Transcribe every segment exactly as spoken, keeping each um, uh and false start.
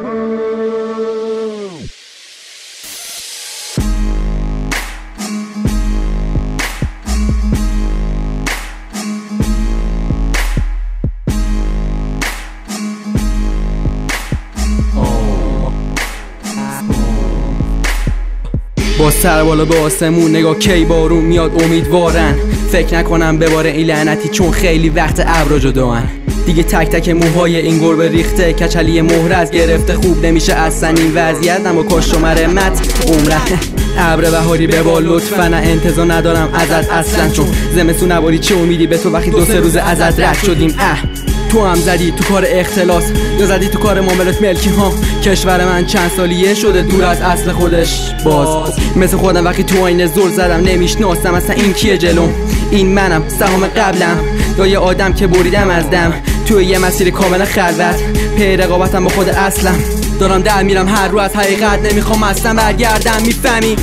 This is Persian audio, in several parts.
با سر بالا به آسمون نگاه کی بارون میاد امیدوارن فکر نکنم بباره این لعنتی چون خیلی وقت ابرا جداان دیگه تک تک موهای این گربه ریخته کچلی مهر از گرفته خوب نمیشه اصلا این وضعیت اما کاش و مرمت عمره ابر بهاری ببال لطفا نه انتظار ندارم ازت اصلا چون زمستون نباری چه امیدی به تو وقتی دو سه روز ازت رد شدیم اه تو هم زدی تو کار اختلاس یا زدی تو کار معاملات ملکی ها کشور من چند سالیه شده دور از اصل خودش باز مثل خودم وقتی تو آینه زل زدم نمیشناسم اصلا این کیه جلوم این منم سهام قبلم یا یه آدم که بریدم از دم توی یه مسیر کامل خلوت پی رقابتم با خود اصلم دارم در میرم هر رو از حقیقت نمیخوام اصلا برگردم میفهمی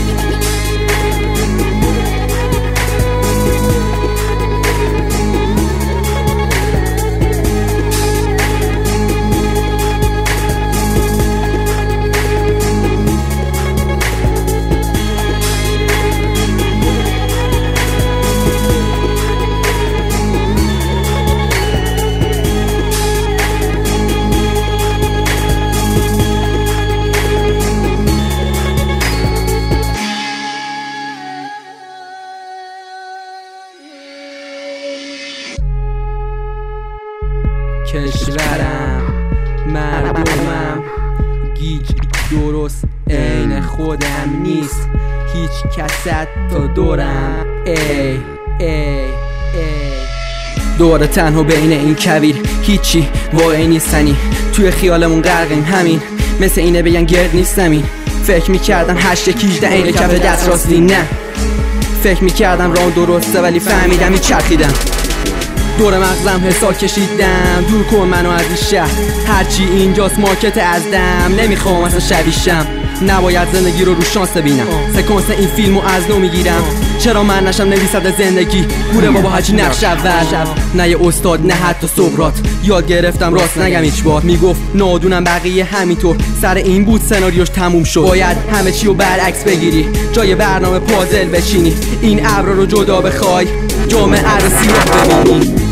کشورم مردمم گیج درست عین خودم نیست هیچ کست تا دورم ای ای ای دوباره تنها بین این کویر هیچی واقعی نیستنی توی خیالمون غرقیم همین مثل اینه بگن گرد نیستم فکر میکردم هشت کیجده عین کف دست راستی نه فکر میکردم راه درسته ولی فهمیدم این چرخیدم دور مغزم حساب کشیدم دور کن منو از این شهر هرچی اینجاست مارکت از دم نمیخوام اصلا شبیشم نباید زندگی رو رو شانس ببینم سکانس این فیلمو از نو میگیرم چرا من نشم نویسنده زندگی گوره بابا هرچی نقش اول نه یه استاد نه حتی سقراط یاد گرفتم راست نگم هیچ بار میگفت نادونم بقیه همینطور سر این بود سناریوش تموم شد باید همه چی رو برعکس بگیری جای برنامه پازل بچینی این ابر رو جدا بخوای جامعه رو سیاه ببینی